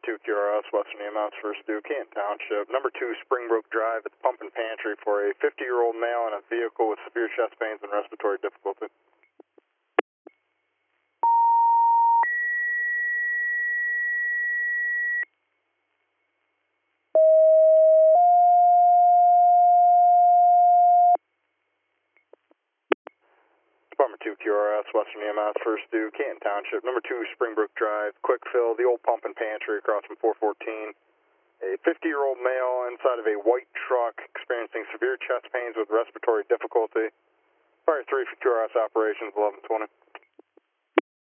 2 QRS, Western EMS, First Duke, Canton Township. Number 2, Springbrook Drive at the Pump and Pantry for a 50-year-old male in a vehicle with severe chest pains and respiratory difficulty. Department 2 QRS, Western EMS, First Duke, Canton Township. Number 2, Springbrook Drive, quick fill, the old Pump and Pantry across from 414. A 50-year-old male inside of a white truck experiencing severe chest pains with respiratory difficulty. Fire 3 for QRS operations, 1120.